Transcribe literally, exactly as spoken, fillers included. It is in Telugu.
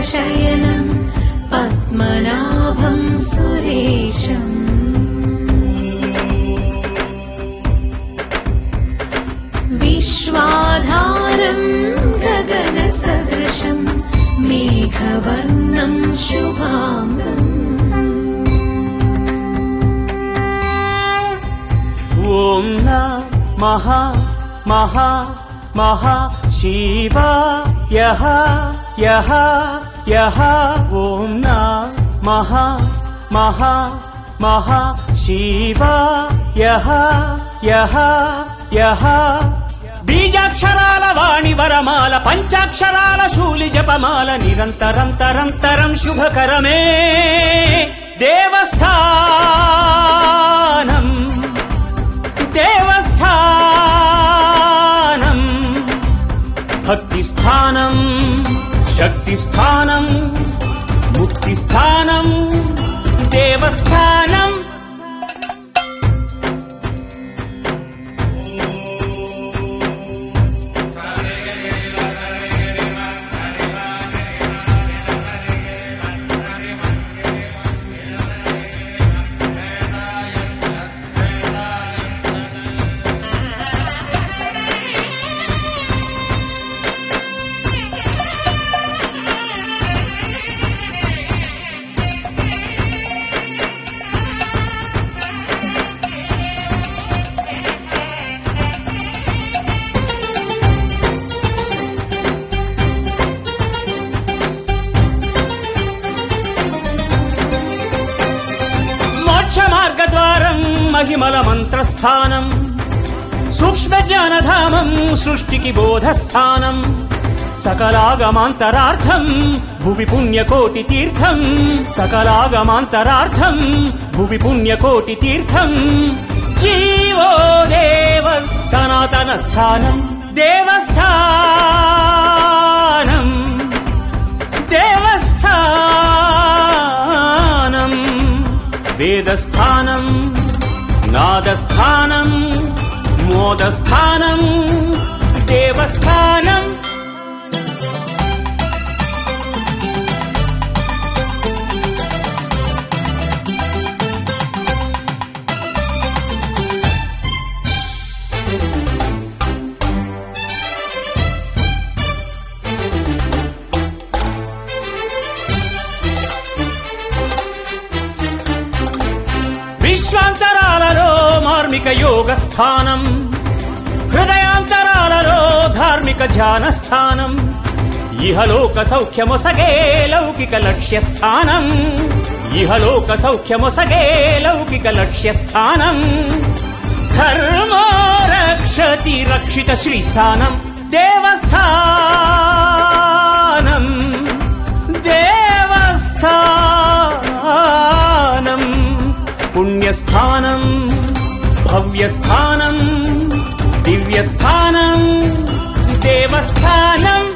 शयनं पद्मनाभं सुरेशम् विश्वाधारं गगनसदृशं मेघवर्णं शुभाङ्गम् ॐ नमः महा महा शिवाय यः यः ॐ नमः महा महा शिवाय यः यः బీజాక్షరాల వాణి వరమాల పంచాక్షరాల శూలి జపమాల నిరంతరం తరం తరం శుభకరమే దేవస్థానం దేవస్థానం భక్తి స్థానం శక్తి స్థానం ముక్తి స్థానం దేవస్థానం మార్గద్వారం మహిమల మంత్రస్థానం సూక్ష్మ జ్ఞానధామం సృష్టికి బోధస్థానం సకలాగమాంతరార్థం భువి పుణ్యకోటి తీర్థం సకలాగమాంతరార్థం భువి పుణ్యకోటి తీర్థం జీవో దేవ సనాతన స్థానం దేవస్థానం దేవస్థానం వేదస్థానం నాదస్థానం మోదస్థానం దేవస్థానం విశ్వాంతరాలలో మార్మిక యోగ స్థానం హృదయాంతరాలలో ధార్మిక ధ్యాన స్థానం ఇహలోక సౌఖ్యమొసగే లౌకిక లక్ష్య స్థానం ఇహలోక సౌఖ్యమొసగే లౌకిక లక్ష్య స్థానం ధర్మో రక్షతి రక్షిత శ్రీస్థానం దేవస్థానం దేవస్థానం పుణ్యస్థానం భవ్యస్థానం దివ్యస్థానం దేవస్థానం